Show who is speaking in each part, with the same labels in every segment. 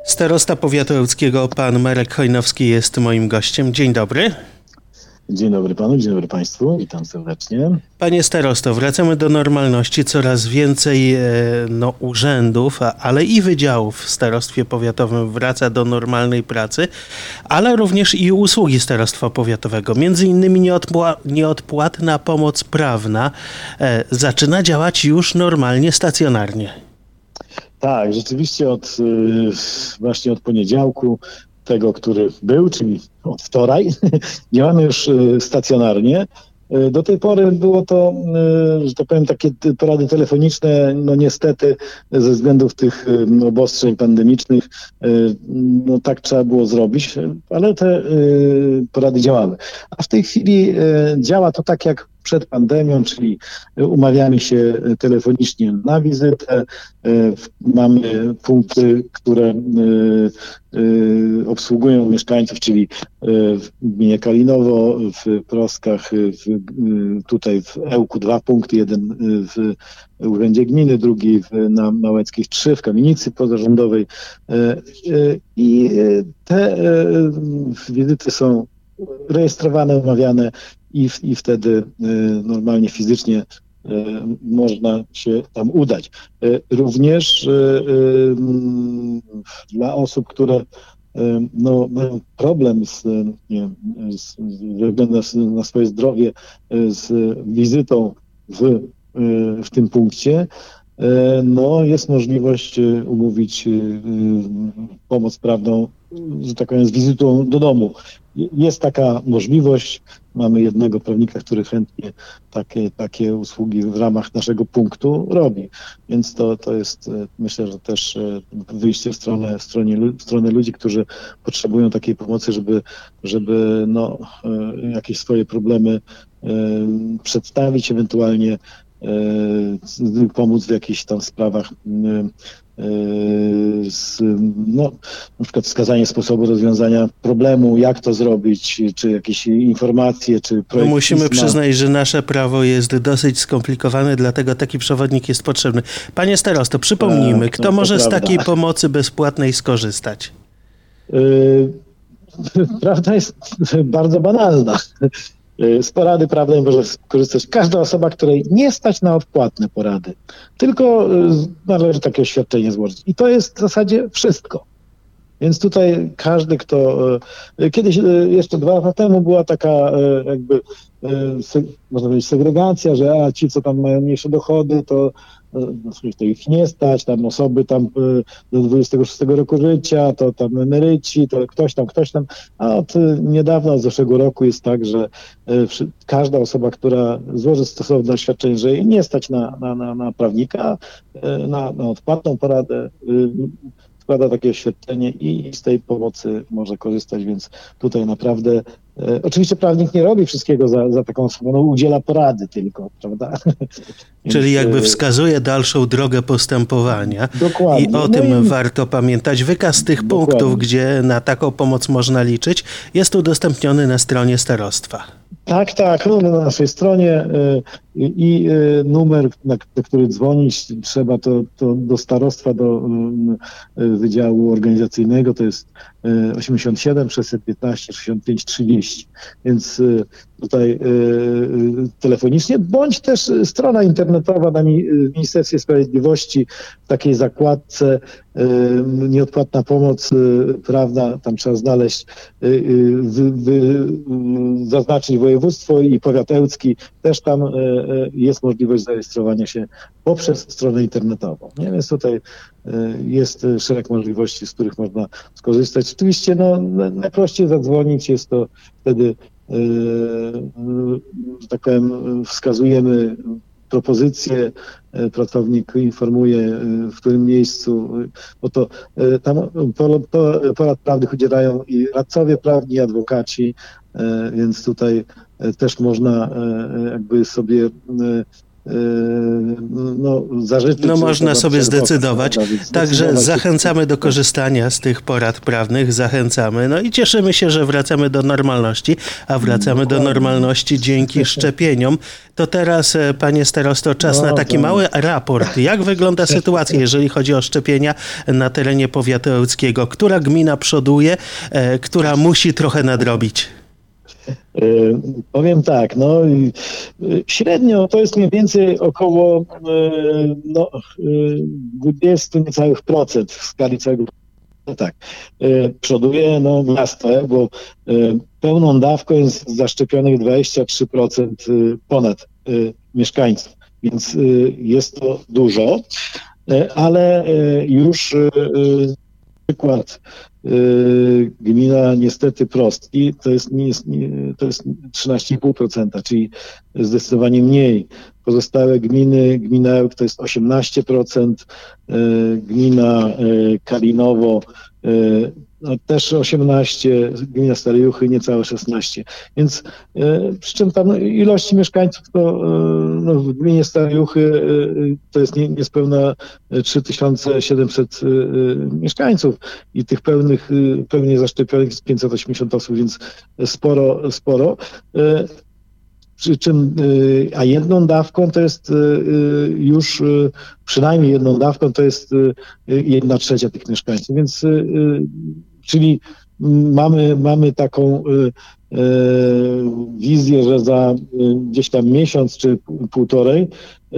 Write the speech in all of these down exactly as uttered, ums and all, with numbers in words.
Speaker 1: Starosta powiatu ełckiego, pan Marek Chojnowski jest moim gościem. Dzień dobry.
Speaker 2: Dzień dobry panu, dzień dobry państwu, witam serdecznie.
Speaker 1: Panie starosto, wracamy do normalności. Coraz więcej e, no, urzędów, a, ale i wydziałów w starostwie powiatowym wraca do normalnej pracy, ale również i usługi starostwa powiatowego. Między innymi nieodpła- nieodpłatna pomoc prawna e, zaczyna działać już normalnie, stacjonarnie.
Speaker 2: Tak, rzeczywiście od właśnie od poniedziałku, tego, który był, czyli od wczoraj, działamy już stacjonarnie. Do tej pory było to, że tak powiem, takie porady telefoniczne, no niestety ze względów tych obostrzeń pandemicznych, no tak trzeba było zrobić, ale te porady działały. A w tej chwili działa to tak jak przed pandemią, czyli umawiamy się telefonicznie na wizytę, mamy punkty, które obsługują mieszkańców, czyli w gminie Kalinowo, w Proskach, w, tutaj w Ełku dwa punkty, jeden w Urzędzie Gminy, drugi w, na Małeckich trzy, w Kamienicy Pozarządowej. I te wizyty są rejestrowane, umawiane i, i wtedy normalnie fizycznie można się tam udać. Również dla osób, które no, mają problem z, nie, z, ze względu na, na swoje zdrowie z wizytą w, w tym punkcie, no, jest możliwość umówić pomoc prawną, że tak powiem, z wizytą do domu. Jest taka możliwość. Mamy jednego prawnika, który chętnie takie, takie usługi w ramach naszego punktu robi. Więc to, to jest, myślę, że też wyjście w stronę, w stronę, w stronę ludzi, którzy potrzebują takiej pomocy, żeby, żeby no, jakieś swoje problemy przedstawić, ewentualnie pomóc w jakichś tam sprawach, z, no, na przykład wskazanie sposobu rozwiązania problemu, jak to zrobić, czy jakieś informacje, czy projekt.
Speaker 1: No musimy
Speaker 2: pisma.
Speaker 1: przyznać, że nasze prawo jest dosyć skomplikowane, dlatego taki przewodnik jest potrzebny. Panie starosto, przypomnijmy,
Speaker 2: tak,
Speaker 1: kto
Speaker 2: no,
Speaker 1: może z
Speaker 2: prawda.
Speaker 1: takiej pomocy bezpłatnej skorzystać?
Speaker 2: Yy, prawda jest bardzo banalna. Z porady prawnej może skorzystać każda osoba, której nie stać na odpłatne porady, tylko należy takie oświadczenie złożyć. I to jest w zasadzie wszystko. Więc tutaj każdy, kto... Kiedyś, jeszcze dwa lata temu była taka jakby, można powiedzieć, segregacja, że a ci, co tam mają mniejsze dochody, to, to ich nie stać, tam osoby tam do dwudziestego szóstego roku życia, to tam emeryci, to ktoś tam, ktoś tam. A od niedawna, od zeszłego roku jest tak, że każda osoba, która złoży stosowne oświadczenie, że jej nie stać na, na, na, na prawnika, na, na odpłatną poradę, składa takie oświadczenie i z tej pomocy może korzystać, więc tutaj naprawdę e, oczywiście prawnik nie robi wszystkiego za, za taką osobą, no, udziela porady tylko, prawda?
Speaker 1: Czyli
Speaker 2: Więc,
Speaker 1: jakby wskazuje dalszą drogę postępowania.
Speaker 2: Dokładnie.
Speaker 1: I o
Speaker 2: no
Speaker 1: tym
Speaker 2: i...
Speaker 1: warto pamiętać. Wykaz tych
Speaker 2: Dokładnie.
Speaker 1: punktów, gdzie na taką pomoc można liczyć, jest udostępniony na stronie starostwa.
Speaker 2: Tak, tak, no, na naszej stronie y, i y, numer, na który dzwonić trzeba, to, to do starostwa, do y, Wydziału Organizacyjnego, to jest y, osiemdziesiąt siedem sześćset piętnaście sześćdziesiąt pięć trzydzieści, więc y, tutaj y, y, telefonicznie, bądź też strona internetowa na mi, w Ministerstwie Sprawiedliwości, w takiej zakładce y, nieodpłatna pomoc y, prawna, tam trzeba znaleźć, y, y, wy, wy, y, zaznaczyć województwo i powiat ełcki, też tam y, y, jest możliwość zarejestrowania się poprzez stronę internetową. Nie? Więc tutaj y, jest szereg możliwości, z których można skorzystać. Oczywiście no, najprościej zadzwonić, jest to wtedy że tak powiem, wskazujemy propozycję, pracownik informuje, w którym miejscu, bo to tam porad prawnych udzielają i radcowie prawni, i adwokaci, więc tutaj też można jakby sobie no, zażyczyć.
Speaker 1: No można sobie zdecydować. Także zachęcamy do korzystania z tych porad prawnych, zachęcamy. No i cieszymy się, że wracamy do normalności, a wracamy do normalności dzięki szczepieniom. To teraz, panie starosto, czas na taki mały raport. Jak wygląda sytuacja, jeżeli chodzi o szczepienia na terenie powiatu ełckiego? Która gmina przoduje, która musi trochę nadrobić?
Speaker 2: Powiem tak, no średnio to jest mniej więcej około no, dwadzieścia niecałych procent w skali całego. No tak, przoduje no, miasto, bo pełną dawką jest zaszczepionych dwadzieścia trzy procent ponad mieszkańców, więc jest to dużo, ale już przykład gmina niestety Prostki to jest, nie jest, nie, to jest trzynaście i pół procent, czyli zdecydowanie mniej. Pozostałe gminy, gmina Ełk to jest osiemnaście procent, gmina Kalinowo no, też osiemnaście procent, gmina Stare Juchy niecałe szesnaście procent. Więc przy czym tam ilości mieszkańców to no, w gminie Stare Juchy to jest nie, niespełna trzy tysiące siedemset mieszkańców i tych pełnych, pełnie zaszczepionych jest pięćset osiemdziesiąt osób, więc sporo, sporo. Przy czym, a jedną dawką to jest już, przynajmniej jedną dawką to jest jedna trzecia tych mieszkańców, więc czyli mamy, mamy taką wizję, że za gdzieś tam miesiąc czy półtorej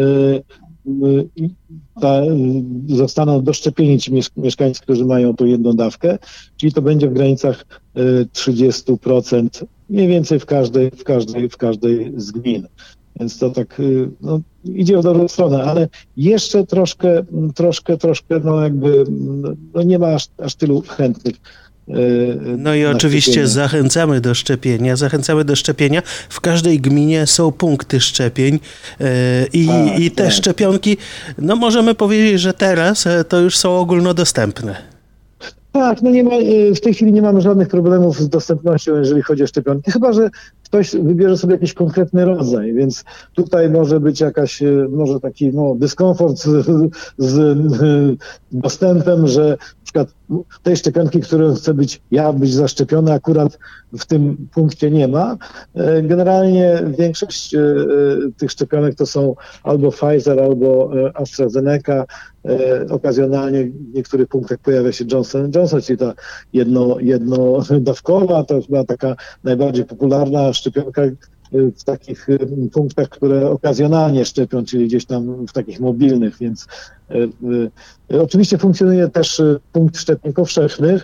Speaker 2: ta, zostaną doszczepieni ci mieszkańcy, którzy mają tą jedną dawkę, czyli to będzie w granicach trzydzieści procent mniej więcej w każdej, w każdej, w każdej z gmin. Więc to tak no, idzie w dobrą stronę, ale jeszcze troszkę, troszkę, troszkę, no jakby no nie ma aż, aż tylu chętnych.
Speaker 1: No i oczywiście zachęcamy do szczepienia. Zachęcamy do szczepienia. W każdej gminie są punkty szczepień i, tak, i te tak. szczepionki, no możemy powiedzieć, że teraz to już są ogólnodostępne.
Speaker 2: Tak, no nie ma, w tej chwili nie mamy żadnych problemów z dostępnością, jeżeli chodzi o szczepionki, chyba że ktoś wybierze sobie jakiś konkretny rodzaj, więc tutaj może być jakaś, może taki no, dyskomfort z, z dostępem, że na przykład tej szczepionki, którą chce być ja być zaszczepiony, akurat w tym punkcie nie ma. Generalnie większość tych szczepionek to są albo Pfizer, albo AstraZeneca. Okazjonalnie w niektórych punktach pojawia się Johnson and Johnson, czyli ta jedno, jednodawkowa, to chyba taka najbardziej popularna szczepionka w takich punktach, które okazjonalnie szczepią, czyli gdzieś tam w takich mobilnych, więc y, y, oczywiście funkcjonuje też punkt szczepień powszechnych.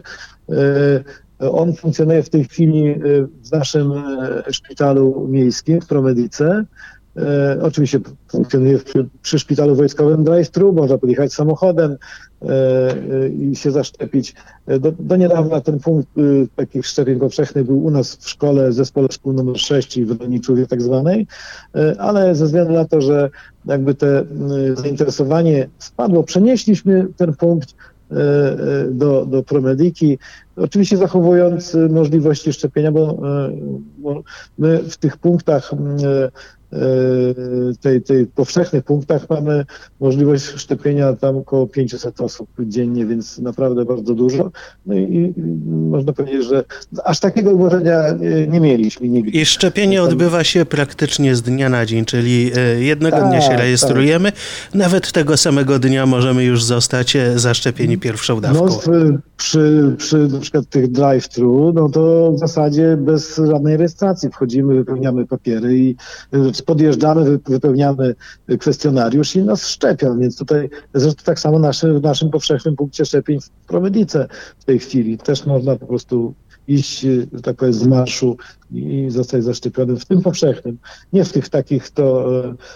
Speaker 2: Y, on funkcjonuje w tej chwili w naszym szpitalu miejskim w Promedice. E, oczywiście funkcjonuje przy, przy szpitalu wojskowym drive-thru, można podjechać samochodem e, e, i się zaszczepić. Do, do niedawna ten punkt e, takich szczepień powszechnych był u nas w szkole, w zespole szkół numer sześć w Doniczowie tak zwanej, e, ale ze względu na to, że jakby te e, zainteresowanie spadło, przenieśliśmy ten punkt e, e, do, do Promediki, oczywiście zachowując możliwości szczepienia, bo, e, bo my w tych punktach e, Tej, tej powszechnych punktach mamy możliwość szczepienia tam około pięćset osób dziennie, więc naprawdę bardzo dużo. No i, i można powiedzieć, że aż takiego obłożenia nie mieliśmy nigdy.
Speaker 1: I szczepienie tam odbywa się praktycznie z dnia na dzień, czyli jednego tak, dnia się rejestrujemy, tak. Nawet tego samego dnia możemy już zostać zaszczepieni pierwszą dawką.
Speaker 2: No, przy, przy na przykład tych drive-thru, no to w zasadzie bez żadnej rejestracji wchodzimy, wypełniamy papiery i podjeżdżamy, wypełniamy kwestionariusz i nas szczepią, więc tutaj zresztą tak samo naszy, w naszym powszechnym punkcie szczepień w Promedice w tej chwili też można po prostu iść, tak powiem, z marszu i zostać zaszczepionym w tym powszechnym, nie w tych takich to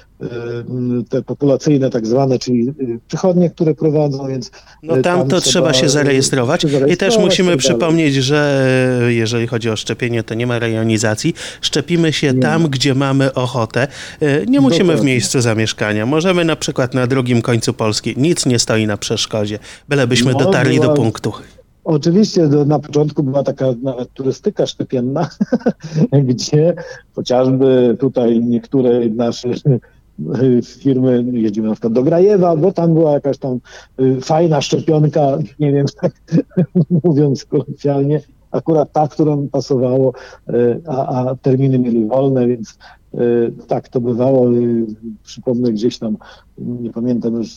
Speaker 2: te populacyjne tak zwane, czyli przychodnie, które prowadzą, więc
Speaker 1: no tam, tam to trzeba się zarejestrować. zarejestrować i też musimy tak przypomnieć, dalej. Że jeżeli chodzi o szczepienie, to nie ma rejonizacji. Szczepimy się nie tam, ma. Gdzie mamy ochotę. Nie musimy Dokładnie. W miejscu zamieszkania. Możemy na przykład na drugim końcu Polski. Nic nie stoi na przeszkodzie. Bylebyśmy no, dotarli była... do punktu.
Speaker 2: Oczywiście do, na początku była taka nawet turystyka szczepienna, gdzie chociażby tutaj niektóre nasze firmy, jeździmy na przykład do Grajewa, bo tam była jakaś tam fajna szczepionka, nie wiem, tak mówiąc kolokwialnie, akurat ta, którą pasowało, a, a terminy mieli wolne, więc tak to bywało. Przypomnę gdzieś tam, nie pamiętam już,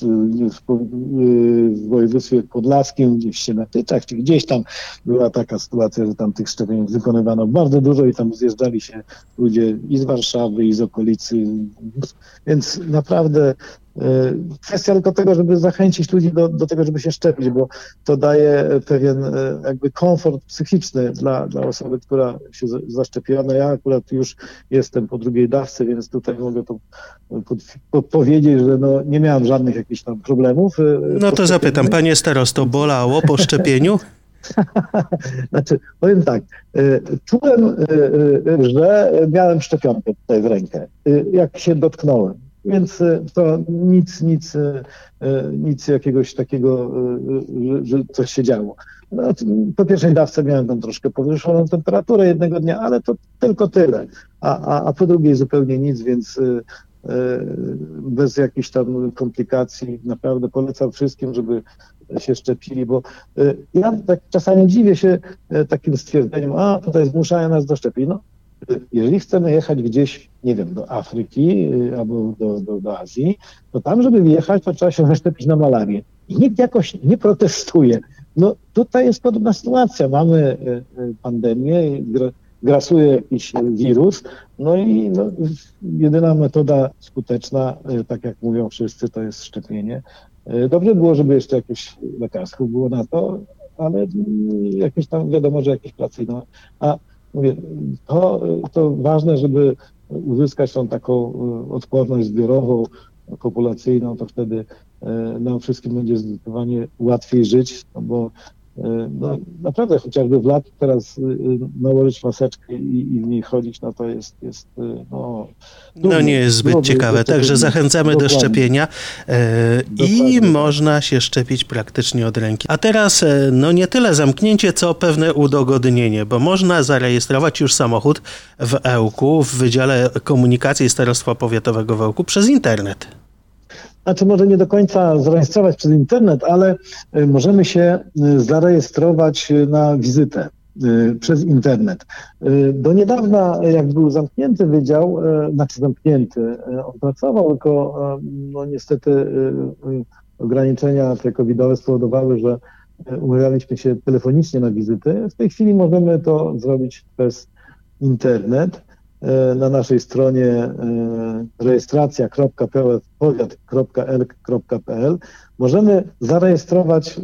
Speaker 2: w województwie podlaskim, gdzieś się na Tyczach, czy gdzieś tam była taka sytuacja, że tam tych szczepień wykonywano bardzo dużo i tam zjeżdżali się ludzie i z Warszawy, i z okolicy, więc naprawdę kwestia tylko tego, żeby zachęcić ludzi do, do tego, żeby się szczepić, bo to daje pewien jakby komfort psychiczny dla, dla osoby, która się zaszczepiła. No ja akurat już jestem po drugiej dawce, więc tutaj mogę to pod, pod, powiedzieć, że no nie miałem żadnych jakichś tam problemów.
Speaker 1: No to zapytam, panie starosto, bolało po szczepieniu?
Speaker 2: Znaczy, powiem tak, czułem, że miałem szczepionkę tutaj w rękę, jak się dotknąłem. Więc to nic, nic, nic jakiegoś takiego, że, że coś się działo. No, po pierwszej dawce miałem tam troszkę powyższoną temperaturę jednego dnia, ale to tylko tyle. A, a, a po drugiej zupełnie nic, więc bez jakichś tam komplikacji naprawdę polecam wszystkim, żeby się szczepili, bo ja tak czasami dziwię się takim stwierdzeniem, a tutaj zmuszają nas do szczepień. No, jeżeli chcemy jechać gdzieś, nie wiem, do Afryki albo do, do, do Azji, to tam, żeby wjechać, to trzeba się zaszczepić na malarię. I nikt jakoś nie protestuje. No tutaj jest podobna sytuacja. Mamy pandemię, grasuje jakiś wirus, no i no, jedyna metoda skuteczna, tak jak mówią wszyscy, to jest szczepienie. Dobrze było, żeby jeszcze jakieś lekarstwo było na to, ale jakieś tam wiadomo, że jakieś pracy. No, a mówię, to, to ważne, żeby uzyskać tą taką odporność zbiorową, populacyjną, to wtedy nam wszystkim będzie zdecydowanie łatwiej żyć, no bo no, naprawdę chociażby w lat teraz nałożyć maseczkę i, i w niej chodzić, no to jest, jest no...
Speaker 1: No nie jest zbyt ciekawe, także zachęcamy do szczepienia e, i można się szczepić praktycznie od ręki. A teraz e, no nie tyle zamknięcie, co pewne udogodnienie, bo można zarejestrować już samochód w Ełku, w Wydziale Komunikacji Starostwa Powiatowego w Ełku przez internet.
Speaker 2: Znaczy może nie do końca zarejestrować przez internet, ale możemy się zarejestrować na wizytę przez internet. Do niedawna, jak był zamknięty wydział, znaczy zamknięty, on pracował, tylko no niestety ograniczenia te covidowe spowodowały, że umawialiśmy się telefonicznie na wizyty. W tej chwili możemy to zrobić przez internet. Na naszej stronie rejestracja kropka powiat kropka elk kropka pe el możemy zarejestrować,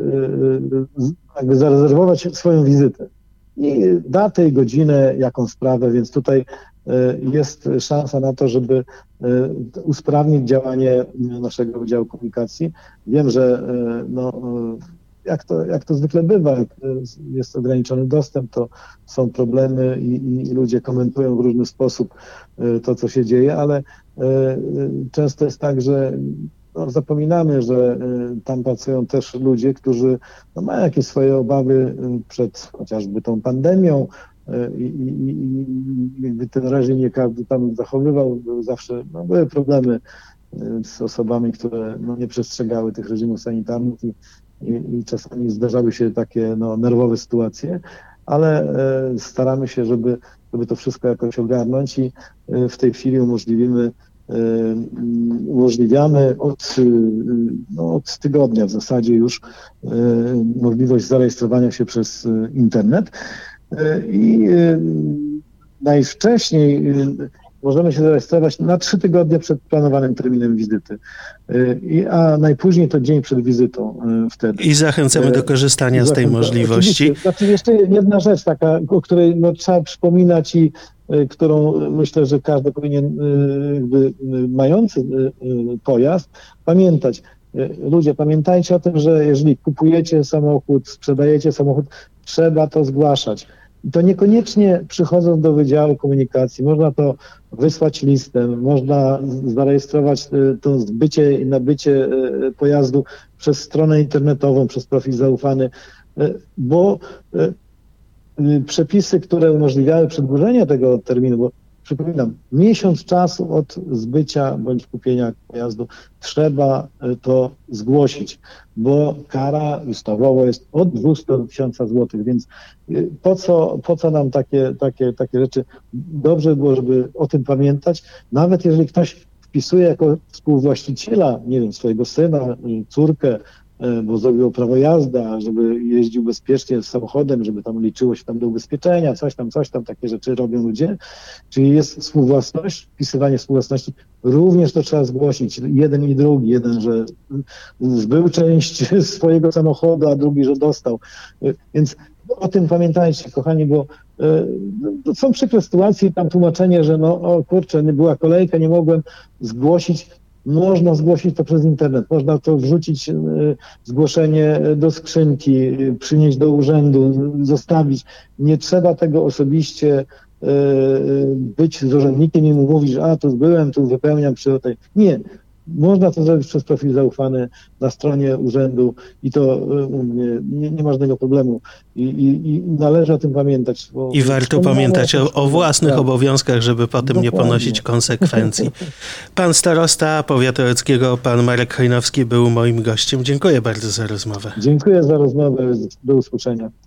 Speaker 2: jakby zarezerwować swoją wizytę i datę i godzinę, jaką sprawę, więc tutaj jest szansa na to, żeby usprawnić działanie naszego Wydziału Komunikacji. Wiem, że no, jak to, jak to zwykle bywa, jak jest ograniczony dostęp, to są problemy i, i ludzie komentują w różny sposób to, co się dzieje, ale często jest tak, że no, zapominamy, że tam pracują też ludzie, którzy no, mają jakieś swoje obawy przed chociażby tą pandemią i, i, i jakby ten reżim nie każdy tam zachowywał, były zawsze no, były problemy z osobami, które no, nie przestrzegały tych reżimów sanitarnych i I, i czasami zdarzały się takie no, nerwowe sytuacje, ale e, staramy się, żeby, żeby to wszystko jakoś ogarnąć i e, w tej chwili umożliwimy, e, umożliwiamy od, e, no, od tygodnia w zasadzie już e, możliwość zarejestrowania się przez e, internet e, i e, najwcześniej e, możemy się zarejestrować na trzy tygodnie przed planowanym terminem wizyty, I, a najpóźniej to dzień przed wizytą wtedy.
Speaker 1: I zachęcamy do korzystania z tej możliwości.
Speaker 2: Znaczy jeszcze jedna rzecz taka, o której no, trzeba przypominać i którą myślę, że każdy powinien, jakby, mający pojazd, pamiętać. Ludzie, pamiętajcie o tym, że jeżeli kupujecie samochód, sprzedajecie samochód, trzeba to zgłaszać. I to niekoniecznie przychodząc do Wydziału Komunikacji, można to wysłać listem, można zarejestrować to zbycie i nabycie pojazdu przez stronę internetową, przez profil zaufany, bo przepisy, które umożliwiały przedłużenie tego terminu, bo przypominam, miesiąc czasu od zbycia bądź kupienia pojazdu trzeba to zgłosić, bo kara ustawowo jest od dwieście do tysiąca złotych, więc po co, po co nam takie, takie, takie rzeczy? Dobrze było, żeby o tym pamiętać, nawet jeżeli ktoś wpisuje jako współwłaściciela, nie wiem, swojego syna, córkę, bo zrobił prawo jazdy, żeby jeździł bezpiecznie samochodem, żeby tam liczyło się tam do ubezpieczenia, coś tam, coś tam, takie rzeczy robią ludzie. Czyli jest współwłasność, wpisywanie współwłasności, również to trzeba zgłosić. Jeden i drugi, jeden, że zbył część swojego samochodu, a drugi, że dostał. Więc o tym pamiętajcie, kochani, bo y, są przykre sytuacje, tam tłumaczenie, że no o kurczę, nie była kolejka, nie mogłem zgłosić. Można zgłosić to przez internet, można to wrzucić, y, zgłoszenie do skrzynki, y, przynieść do urzędu, zostawić. Nie trzeba tego osobiście y, y, być z urzędnikiem i mu mówić, że a tu byłem, tu wypełniam przy tej. Nie. Można to zrobić przez profil zaufany na stronie urzędu i to u mnie nie, nie ma żadnego problemu. I, i, i należy o tym pamiętać. Bo
Speaker 1: I warto pamiętać o, o własnych
Speaker 2: tak.
Speaker 1: obowiązkach, żeby potem Dokładnie. nie ponosić konsekwencji. Pan starosta powiatoreckiego, pan Marek Hojnowski był moim gościem. Dziękuję bardzo za rozmowę.
Speaker 2: Dziękuję za rozmowę. Do usłyszenia.